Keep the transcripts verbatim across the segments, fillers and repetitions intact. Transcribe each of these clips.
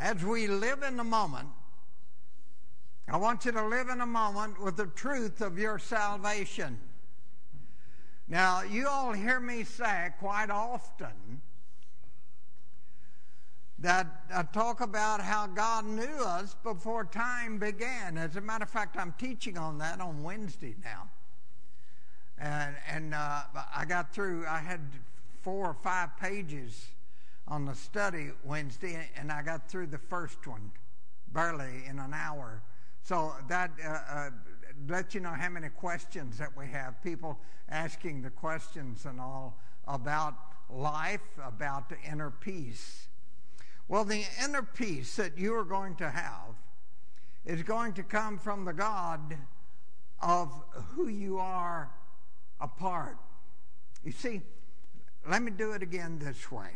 as we live in the moment, I want you to live in a moment with the truth of your salvation. Now, you all hear me say quite often that I talk about how God knew us before time began. As a matter of fact, I'm teaching on that on Wednesday now. And, and uh, I got through, I had four or five pages on the study Wednesday, and I got through the first one barely in an hour. So that uh, uh, lets you know how many questions that we have. People asking the questions and all about life, about the inner peace. Well, the inner peace that you are going to have is going to come from the God of who you are a part. You see, let me do it again this way.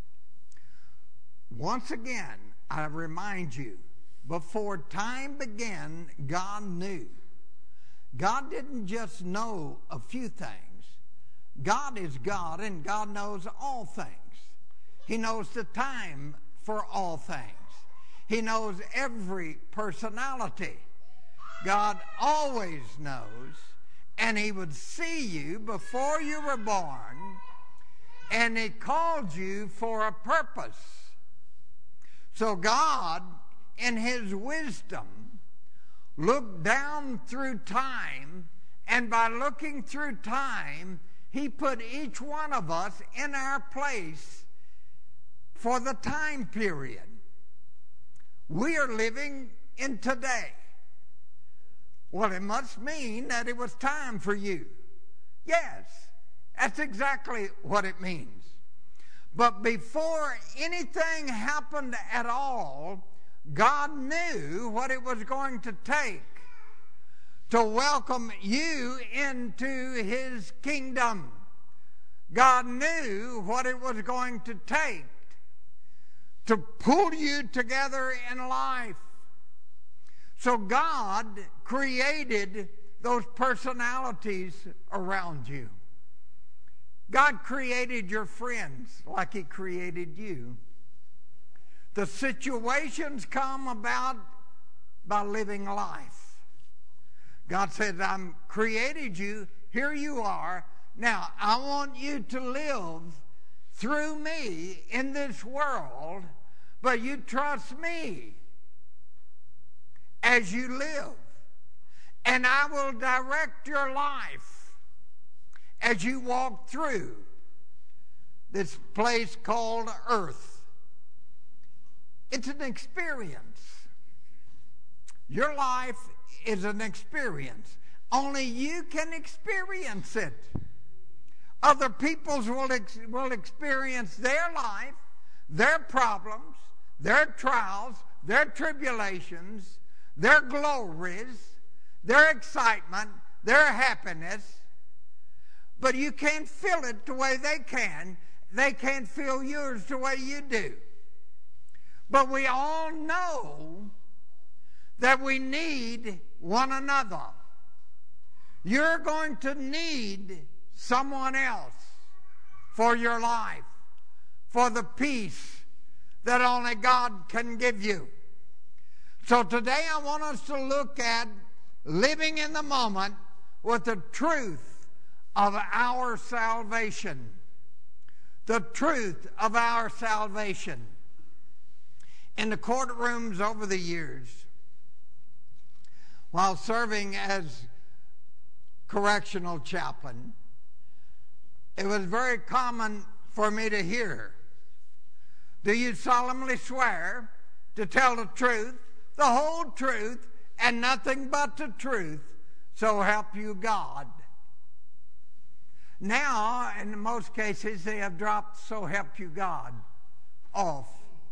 Once again, I remind you, before time began, God knew. God didn't just know a few things. God is God, and God knows all things. He knows the time for all things. He knows every personality. God always knows, and He would see you before you were born, and He called you for a purpose. So God, in His wisdom, looked down through time, and by looking through time, He put each one of us in our place for the time period. We are living in today. Well, it must mean that it was time for you. Yes, that's exactly what it means. But before anything happened at all, God knew what it was going to take to welcome you into His kingdom. God knew what it was going to take to pull you together in life. So God created those personalities around you. God created your friends like He created you. The situations come about by living life. God said, I'm created you. Here you are. Now, I want you to live through me in this world, but you trust me as you live. And I will direct your life as you walk through this place called earth. It's an experience. Your life is an experience. Only you can experience it. Other peoples will, ex- will experience their life, their problems, their trials, their tribulations, their glories, their excitement, their happiness. But you can't feel it the way they can. They can't feel yours the way you do. But we all know that we need one another. You're going to need someone else for your life, for the peace that only God can give you. So today I want us to look at living in the moment with the truth of our salvation. The truth of our salvation. In the courtrooms over the years, while serving as correctional chaplain, it was very common for me to hear, do you solemnly swear to tell the truth, the whole truth, and nothing but the truth, so help you God? Now, in most cases, they have dropped so help you God off.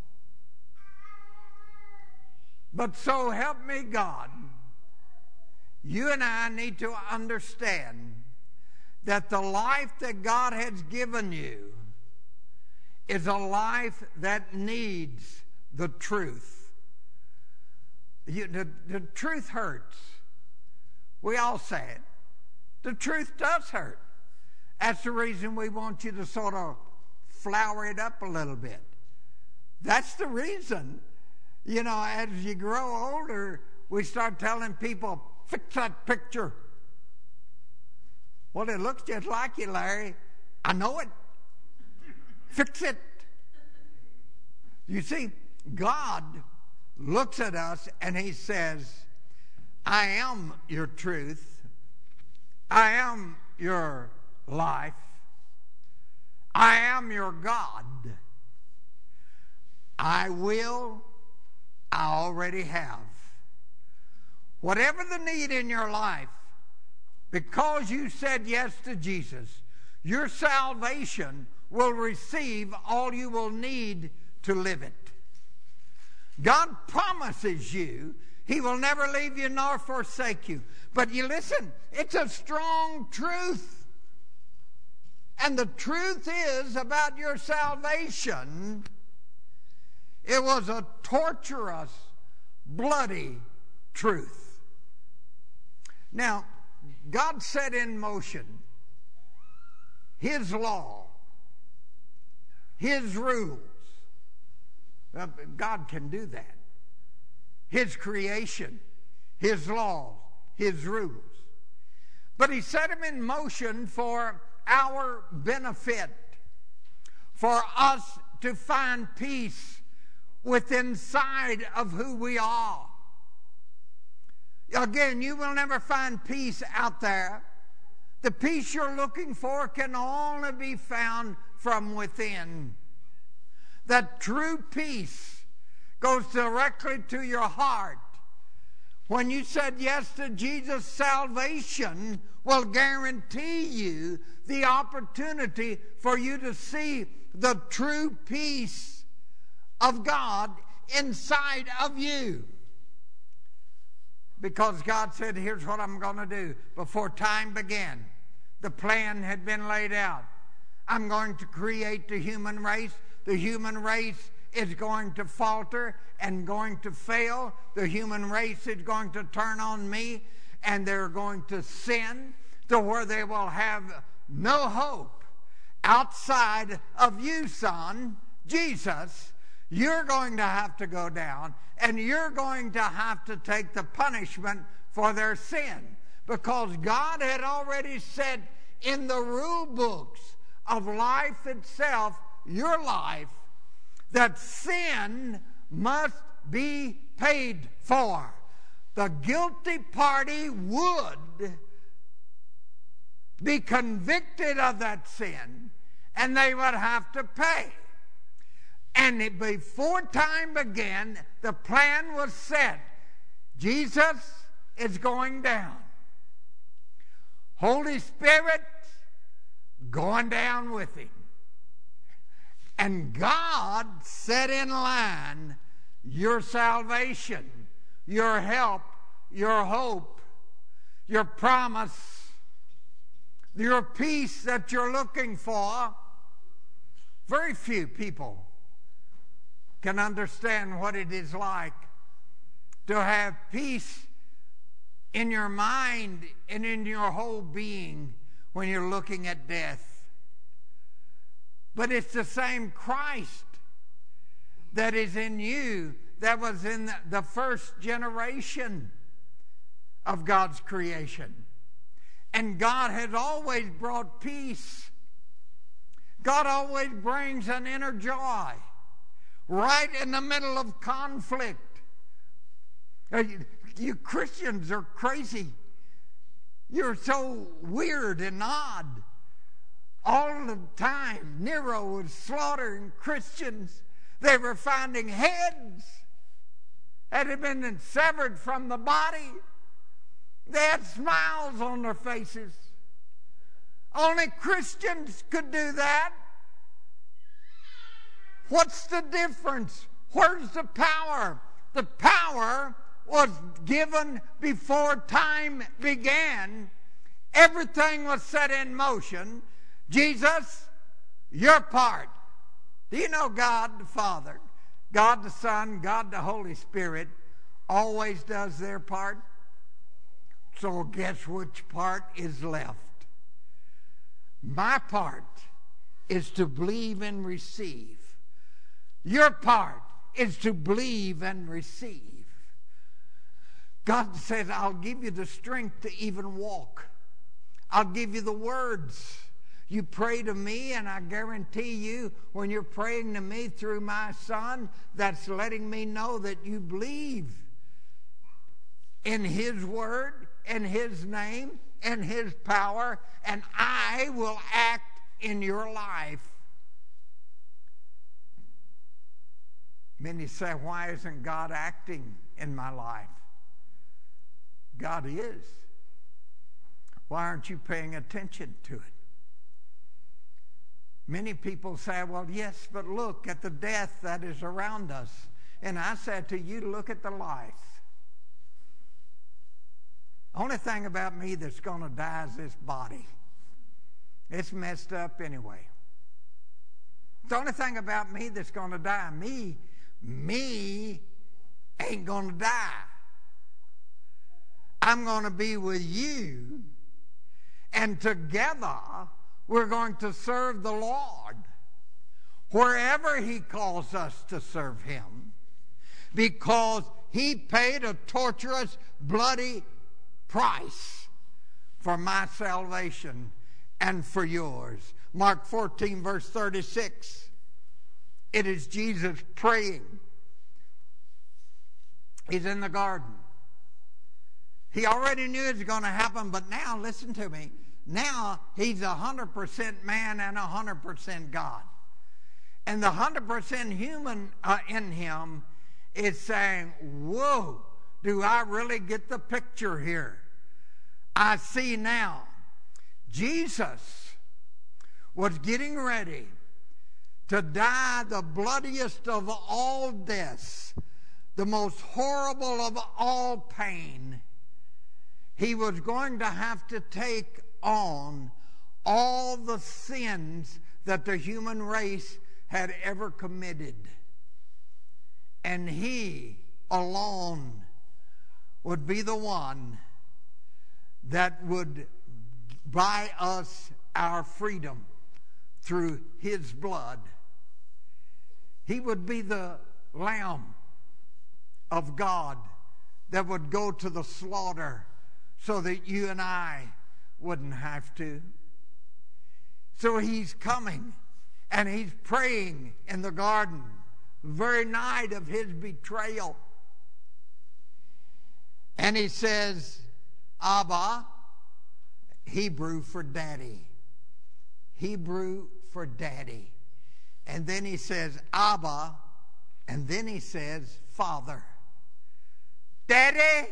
But so help me God, you and I need to understand that the life that God has given you is a life that needs the truth. You, the, the truth hurts. We all say it. The truth does hurt. That's the reason we want you to sort of flower it up a little bit. That's the reason. You know, as you grow older, we start telling people, fix that picture. Well, it looks just like you, Larry. I know it. Fix it. You see, God looks at us and he says, I am your truth. I am your life. I am your God. I will, I already have. Whatever the need in your life, because you said yes to Jesus, your salvation will receive all you will need to live it. God promises you he will never leave you nor forsake you. But you listen, it's a strong truth. And the truth is about your salvation, it was a torturous, bloody truth. Now, God set in motion his law, his rules. Uh, God can do that. His creation, his laws, his rules. But he set them in motion for our benefit, for us to find peace within inside of who we are. Again, you will never find peace out there. The peace you're looking for can only be found from within. That true peace goes directly to your heart. When you said yes to Jesus, salvation will guarantee you the opportunity for you to see the true peace of God inside of you. Because God said, here's what I'm going to do. Before time began, the plan had been laid out. I'm going to create the human race. The human race is going to falter and going to fail. The human race is going to turn on me, and they're going to sin to where they will have no hope outside of you, son, Jesus. You're going to have to go down, and you're going to have to take the punishment for their sin, because God had already said in the rule books of life itself, your life, that sin must be paid for. The guilty party would be convicted of that sin, and they would have to pay. And it, before time began, the plan was set. Jesus is going down. Holy Spirit going down with him. And God set in line your salvation, your help, your hope, your promise, your peace that you're looking for. Very few people can understand what it is like to have peace in your mind and in your whole being when you're looking at death. But it's the same Christ that is in you that was in the first generation of God's creation. And God has always brought peace. God always brings an inner joy right in the middle of conflict. You, you Christians are crazy. You're so weird and odd. All the time, Nero was slaughtering Christians. They were finding heads that had been severed from the body. They had smiles on their faces. Only Christians could do that. What's the difference? Where's the power? The power was given before time began. Everything was set in motion. Jesus, your part. Do you know God the Father, God the Son, God the Holy Spirit always does their part? So guess which part is left? My part is to believe and receive. Your part is to believe and receive. God says, I'll give you the strength to even walk. I'll give you the words. You pray to me, and I guarantee you, when you're praying to me through my Son, that's letting me know that you believe in His Word, in His name, in His power, and I will act in your life. Many say, why isn't God acting in my life? God is. Why aren't you paying attention to it? Many people say, well, yes, but look at the death that is around us. And I said to you, look at the life. Only thing about me that's going to die is this body. It's messed up anyway. The only thing about me that's going to die, me, me ain't going to die. I'm going to be with you, and together we're going to serve the Lord wherever He calls us to serve Him, because He paid a torturous, bloody price for my salvation and for yours. Mark fourteen, verse thirty-six. It is Jesus praying. He's in the garden. He already knew it was going to happen, but now, listen to me, now He's one hundred percent man and one hundred percent God. And the one hundred percent human uh, in Him is saying, whoa, do I really get the picture here? I see now. Jesus was getting ready to die the bloodiest of all deaths, the most horrible of all pain. He was going to have to take on all the sins that the human race had ever committed. And He alone would be the one that would buy us our freedom through His blood. He would be the Lamb of God that would go to the slaughter so that you and I wouldn't have to. So He's coming, and He's praying in the garden the very night of His betrayal. And He says, Abba, Hebrew for daddy. Hebrew for daddy. And then He says, Abba, and then He says, Father. Daddy,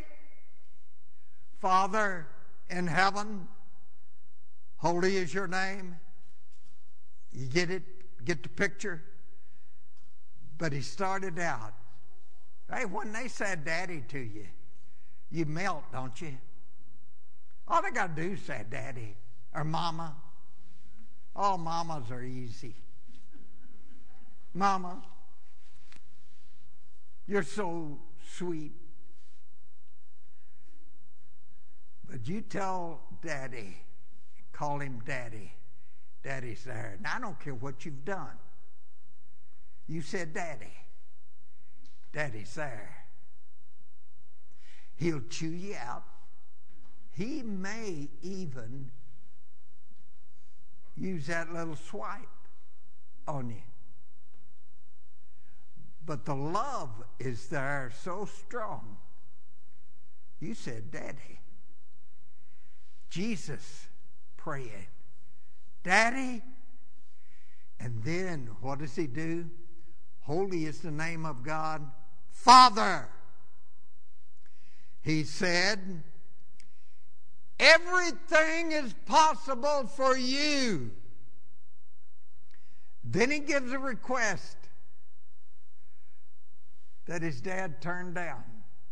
Father in heaven, holy is your name. You get it? Get the picture? But He started out. Hey, when they said daddy to you, you melt, don't you? All they got to do is say daddy or mama. All mamas are easy. Mama, you're so sweet. But you tell daddy, call him daddy. Daddy's there. And I don't care what you've done. You said daddy. Daddy's there. He'll chew you out. He may even use that little swipe on you. But the love is there so strong. You said daddy. Jesus praying, Daddy. And then what does He do? Holy is the name of God. Father. He said, everything is possible for you. Then He gives a request that His dad turned down.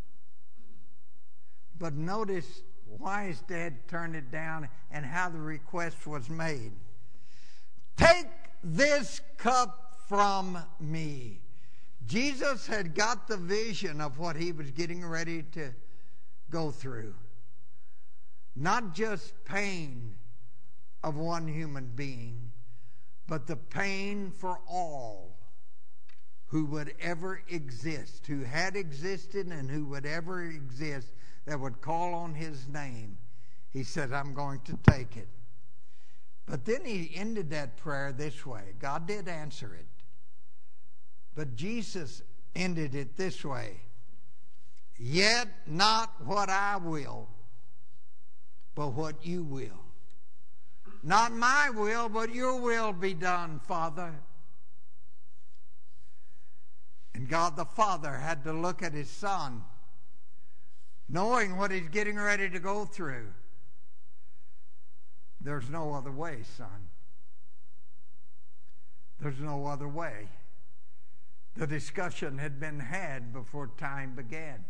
But notice why His dad turned it down and how the request was made. Take this cup from me. Jesus had got the vision of what He was getting ready to go through. Not just pain of one human being, but the pain for all who would ever exist, who had existed and who would ever exist, that would call on his name. He said, I'm going to take it. But then he ended that prayer this way. God did answer it. But Jesus ended it this way. Yet not what I will, but what you will. Not my will, but your will be done, Father. And God the Father had to look at his Son, knowing what he's getting ready to go through. There's no other way, son. There's no other way. The discussion had been had before time began.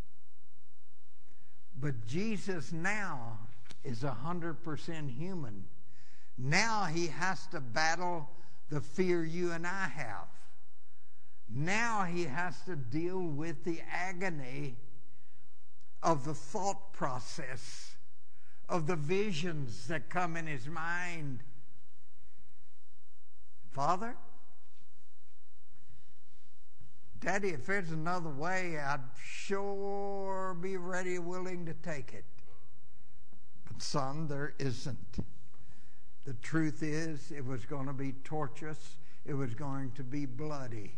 But Jesus now is one hundred percent human. Now he has to battle the fear you and I have. Now he has to deal with the agony of the thought process, of the visions that come in his mind. Father, Daddy, if there's another way, I'd sure be ready, willing to take it. But son, there isn't. The truth is, it was going to be torturous. It was going to be bloody.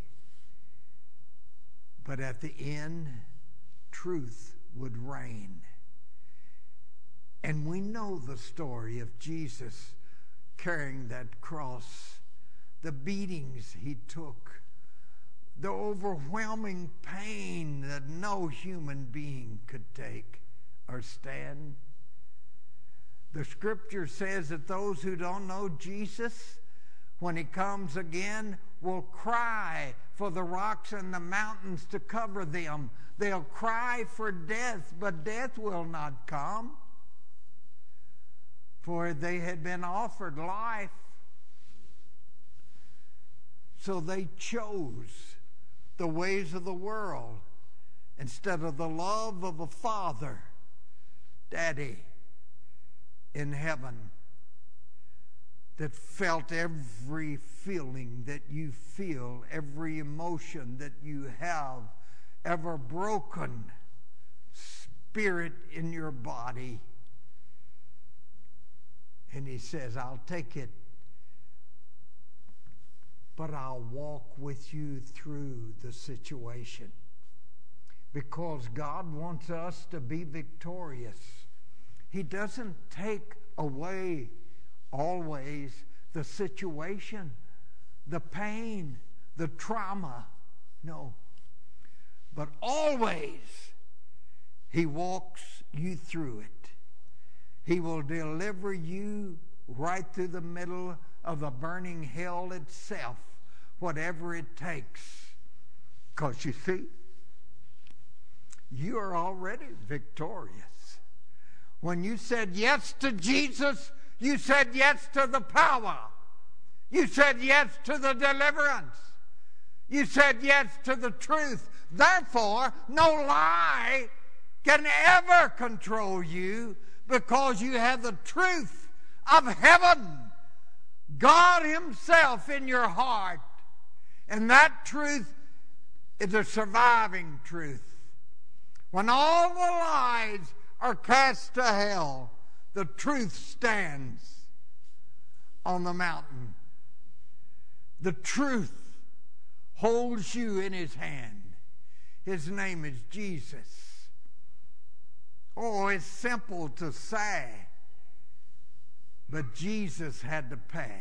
But at the end, truth would reign. And we know the story of Jesus carrying that cross, the beatings he took, the overwhelming pain that no human being could take or stand. The scripture says that those who don't know Jesus, when he comes again, will cry for the rocks and the mountains to cover them. They'll cry for death, but death will not come. For they had been offered life. So they chose the ways of the world instead of the love of a Father, Daddy in heaven, that felt every feeling that you feel, every emotion that you have, ever broken spirit in your body. And he says, I'll take it, but I'll walk with you through the situation. Because God wants us to be victorious. He doesn't take away always the situation, the pain, the trauma. No. But always he walks you through it. He will deliver you right through the middle of the burning hell itself, whatever it takes. Because you see, you are already victorious. When you said yes to Jesus, you said yes to the power. You said yes to the deliverance. You said yes to the truth. Therefore, no lie can ever control you, because you have the truth of heaven, God himself in your heart. And that truth is a surviving truth. When all the lies are cast to hell, the truth stands on the mountain. The truth holds you in his hand. His name is Jesus. Oh, it's simple to say, but Jesus had to pay.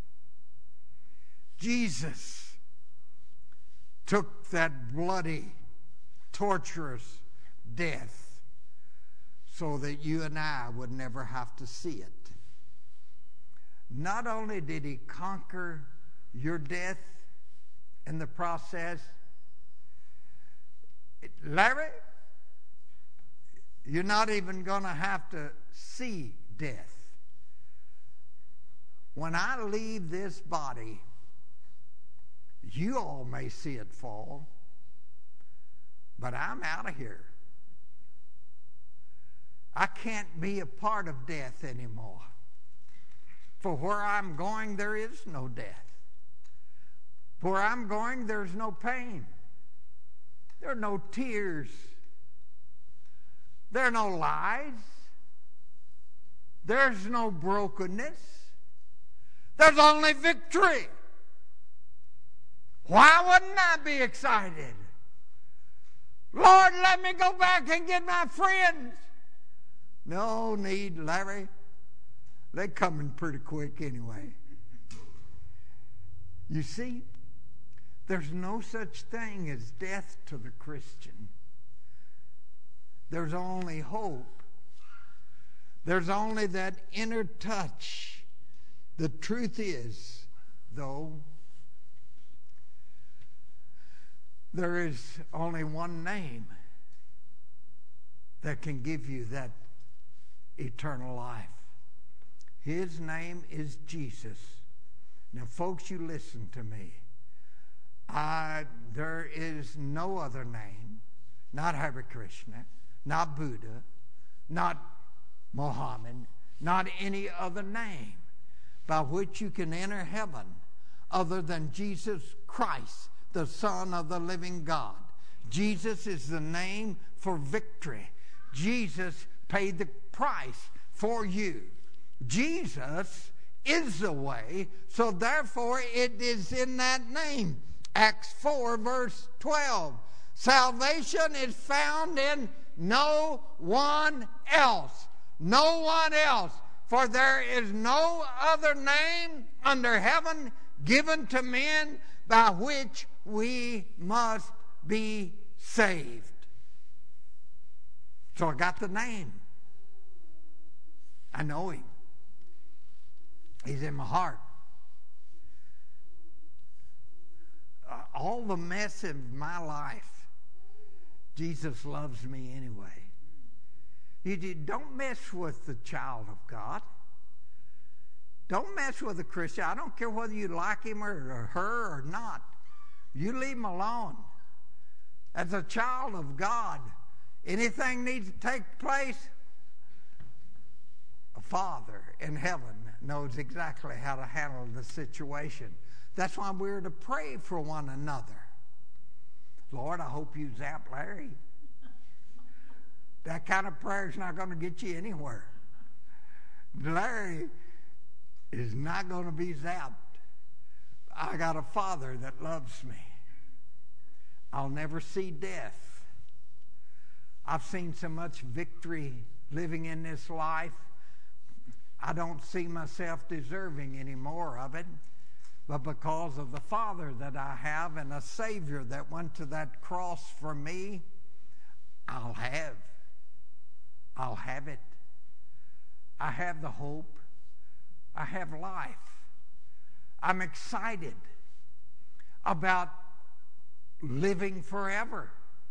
Jesus took that bloody, torturous death so that you and I would never have to see it. Not only did he conquer your death in the process, Larry, you're not even going to have to see death. When I leave this body, you all may see it fall, but I'm out of here. I can't be a part of death anymore. For where I'm going, there is no death. Where I'm going, there's no pain. There are no tears. There are no lies. There's no brokenness. There's only victory. Why wouldn't I be excited? Lord, let me go back and get my friends. No need, Larry. They're coming pretty quick anyway. You see, there's no such thing as death to the Christian. There's only hope. There's only that inner touch. The truth is, though, there is only one name that can give you that eternal life. His name is Jesus. Now, folks, you listen to me. Uh, there is no other name, not Hare Krishna, not Buddha, not Muhammad, not any other name by which you can enter heaven other than Jesus Christ, the Son of the living God. Jesus is the name for victory. Jesus paid the price for you. Jesus is the way, so therefore it is in that name. Acts four, verse twelve. Salvation is found in no one else. No one else. For there is no other name under heaven given to men by which we must be saved. So I got the name. I know him. He's in my heart. Uh, all the mess of my life, Jesus loves me anyway. You don't mess with the child of God. Don't mess with a Christian. I don't care whether you like him or, or her or not. You leave him alone. As a child of God, anything needs to take place, a Father in heaven knows exactly how to handle the situation. That's why we're to pray for one another. Lord, I hope you zap Larry. That kind of prayer is not going to get you anywhere. Larry is not going to be zapped. I got a Father that loves me. I'll never see death. I've seen so much victory living in this life. I don't see myself deserving any more of it. But because of the Father that I have and a Savior that went to that cross for me, I'll have. I'll have it. I have the hope. I have life. I'm excited about living forever.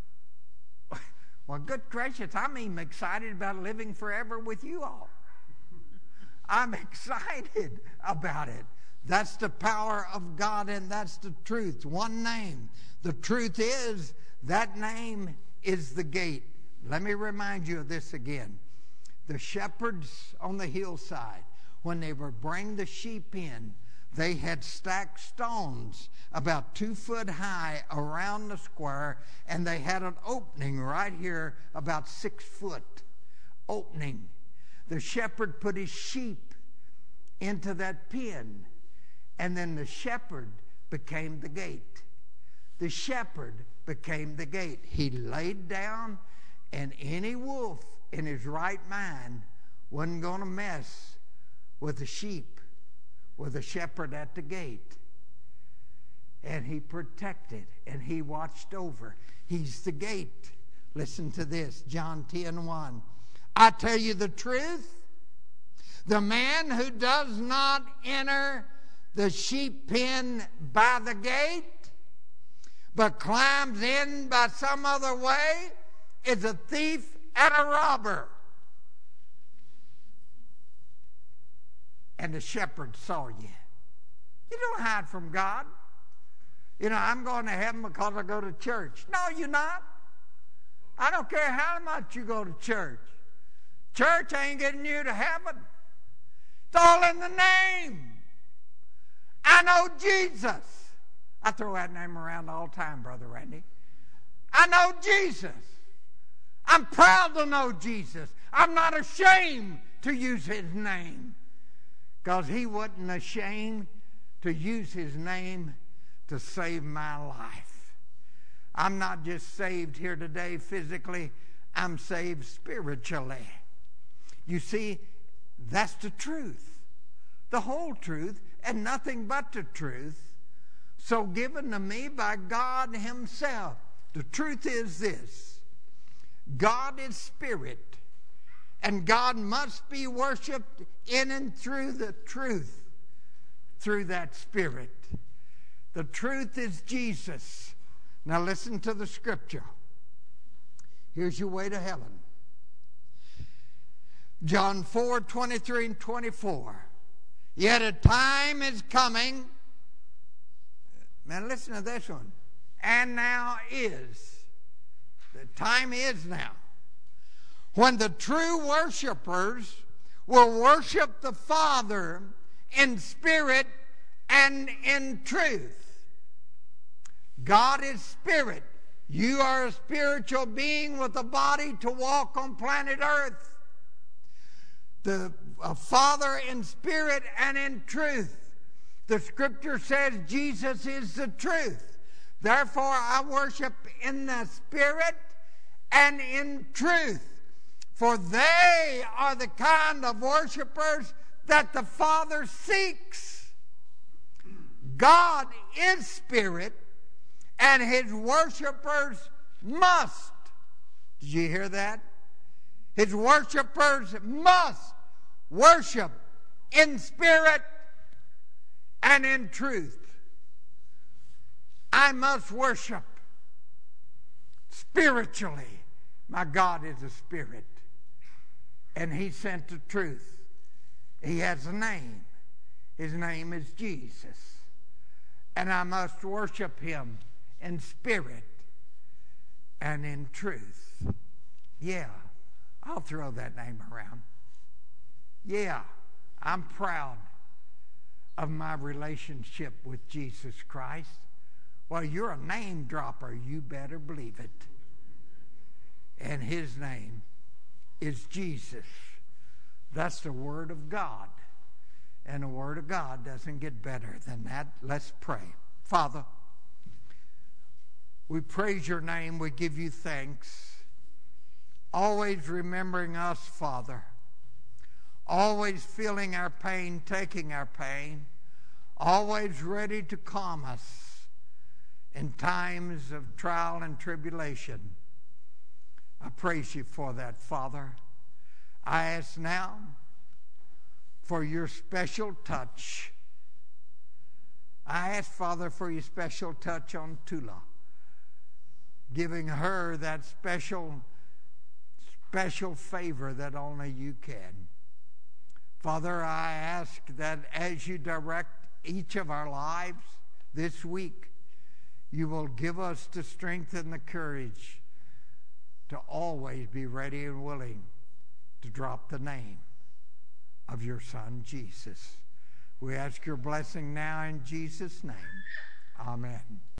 Well, good gracious, I'm even excited about living forever with you all. I'm excited about it. That's the power of God, and that's the truth. One name. The truth is, that name is the gate. Let me remind you of this again. The shepherds on the hillside, when they were bringing the sheep in, they had stacked stones about two foot high around the square, and they had an opening right here about six foot opening. The shepherd put his sheep into that pen, and then the shepherd became the gate. The shepherd became the gate. He laid down, and any wolf in his right mind wasn't going to mess with the sheep, with the shepherd at the gate. And he protected, and he watched over. He's the gate. Listen to this, John ten one. I tell you the truth, the man who does not enter the sheep pen by the gate, but climbs in by some other way, is a thief and a robber. And the shepherd saw you. You don't hide from God. You know, I'm going to heaven because I go to church. No, you're not. I don't care how much you go to church. Church ain't getting you to heaven. It's all in the name. I know Jesus. I throw that name around all the time, Brother Randy. I know Jesus. I'm proud to know Jesus. I'm not ashamed to use his name, because he wasn't ashamed to use his name to save my life. I'm not just saved here today physically. I'm saved spiritually. You see, that's the truth. The whole truth and nothing but the truth. So given to me by God himself. The truth is this. God is spirit. And God must be worshiped in and through the truth. Through that spirit. The truth is Jesus. Now listen to the scripture. Here's your way to heaven. John four, twenty-three and twenty-four. Yet a time is coming. Man, listen to this one. And now is. The time is now. When the true worshipers will worship the Father in spirit and in truth. God is spirit. You are a spiritual being with a body to walk on planet Earth. The uh, Father in spirit and in truth. The scripture says Jesus is the truth. Therefore, I worship in the spirit and in truth. For they are the kind of worshipers that the Father seeks. God is spirit, and his worshipers must. Did you hear that? His worshipers must worship in spirit and in truth. I must worship spiritually. My God is a spirit. And he sent the truth. He has a name. His name is Jesus. And I must worship him in spirit and in truth. Yeah, I'll throw that name around. Yeah, I'm proud of my relationship with Jesus Christ. Well, you're a name dropper. You better believe it. And his name is Jesus. That's the Word of God. And the Word of God doesn't get better than that. Let's pray. Father, we praise your name. We give you thanks. Always remembering us, Father. Always feeling our pain, taking our pain. Always ready to calm us in times of trial and tribulation. I praise you for that, Father. I ask now for your special touch. I ask, Father, for your special touch on Tula, giving her that special, special favor that only you can. Father, I ask that as you direct each of our lives this week, you will give us the strength and the courage to always be ready and willing to drop the name of your Son, Jesus. We ask your blessing now in Jesus' name. Amen.